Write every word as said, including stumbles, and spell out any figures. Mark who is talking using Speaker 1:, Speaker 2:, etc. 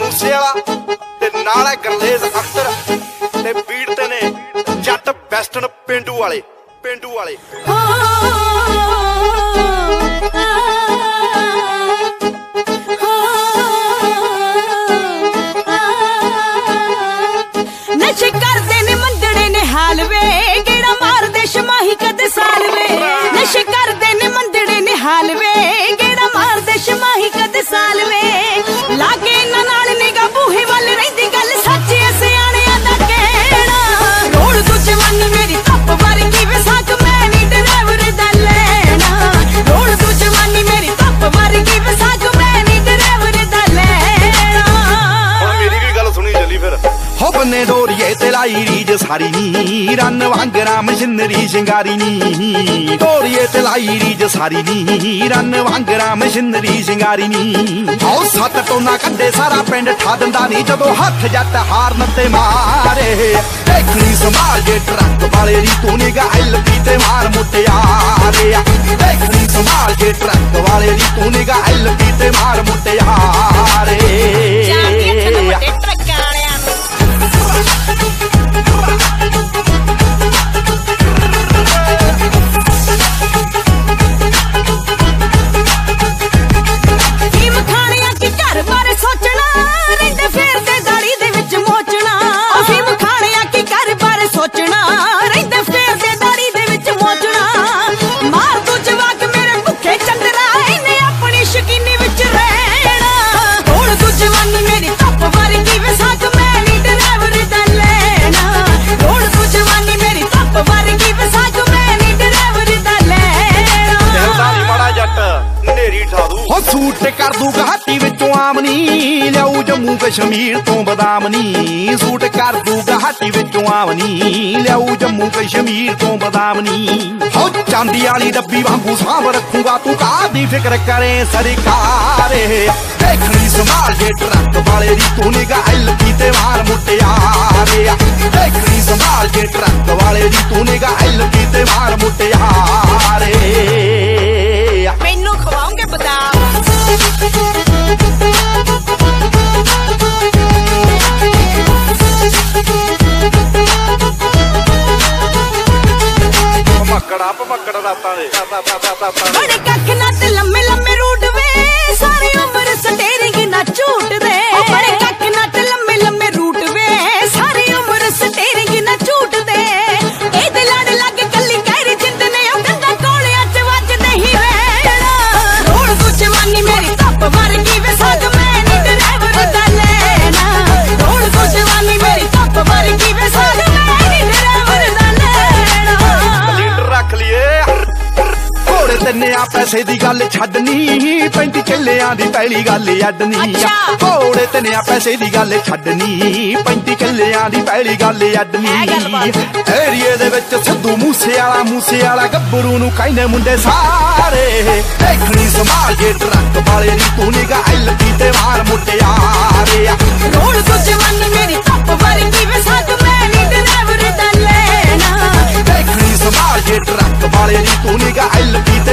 Speaker 1: मूसेवाला ते नाल है गुरलेज अख्तर ते बीट ते ने जट वेस्टर्न पेंडू वाले पेंडू वाले
Speaker 2: नशे करदे ने मंदड़े ने हाल वे गेड़ा मारदे शमाही कद साल वे नशे करदे ने मंदड़े ने हाल वे गेड़ा मारदे शमाही कद साल वे लागे ना नाल निगा बूहे वाल रहिंदी गल सच्च ऐ सियाणियां दा कहना रोड़ तू जवानी मेरी तप वर्गी वे साक मैं नी ड्राइवर दा लेना रोड़ तू जवानी मेरी तप वर्गी वे साक मैं नी ड्राइवर दा लेना
Speaker 1: हुण मेरी भी गल सुनी चली फिर
Speaker 3: हो बन्ने डोरिए ते लाई रीज सारी नी रन वांगरा मशीनरी शिंगारी नी डोरिए ते लाई रीज सारी नी रन वांगरा मशीनरी शिंगारी नी आओ सत टोना कड्डे सारा पिंड ठा दिंदा नी जदों हथ जट हारन ते मारे देखनी संभाल जे ट्रक वाले दी तू निगा एलपी ते मार मुटियारे देखनी संभाल जे ट्रक वाले दी तू निगा एलपी ते मार मुटियारे सूट कर दू घाटी विचों आमनी लियाऊ जम्मू कश्मीर तो बदाम नी सूट कर दू घाटी विचों आमनी लियाऊ जम्मू कश्मीर तो बदाम नी हो चांदी वाली डब्बी वांगू सांभ रखूंगा तू कादी फिक्र करे सरकार देखनी संभाल जे ट्रक वाले दी तू निगा एलपी ते मार मुटियारे देखनी संभाल जे ट्रक वाले दी तू निगा एलपी ते मार मुटियारे
Speaker 2: मैनू खवाओगे बदाम
Speaker 1: भमकड़ा भमकड़ा रातां दे
Speaker 2: बड़े कख नट लम्मे लम्मे रूट वे सारी उम्र स्टेरिंग ना झूट दे बड़े कख नट लम्मे लम्मे रूट वे सारी उम्र स्टेरिंग ना झूट दे ए दे लड़ लग कल्ली कैरी जिंद ने ओ गंगा कोलियां च वजदे ही वेड़ा रोड़ तू जवानी मेरी तप वर्गी वे साग मैं नी ड्राइवर दा लेना रोड़ तू जवानी मेरी तप वर्गी वे साग मैं नी ड्राइवर दा लेना
Speaker 1: लीडर रख लिए
Speaker 3: घोड़े तिन्निया पैसे दी गल छड्डनी पैंती किल्लियां दी पहली गल अड्डनी घोड़े तिन्निया पैसे दी गल छड्डनी पैंती किल्लियां दी पहली गल अड्डनी एरिए दे विच सिद्धू मूसे वाला मूसे वाला गब्बरू नूं कहने मुंडे सारे देखनी संभाल जे ट्रक वाले दी तू निगा एलपी ते मार मुटियारे
Speaker 2: रोड़ तू जवानी मेरी तप वर्गी वे साग मैं नी ड्राइवर दा लेना
Speaker 3: देखनी संभाल जे ट्रक वाले दी तू निगा एलपी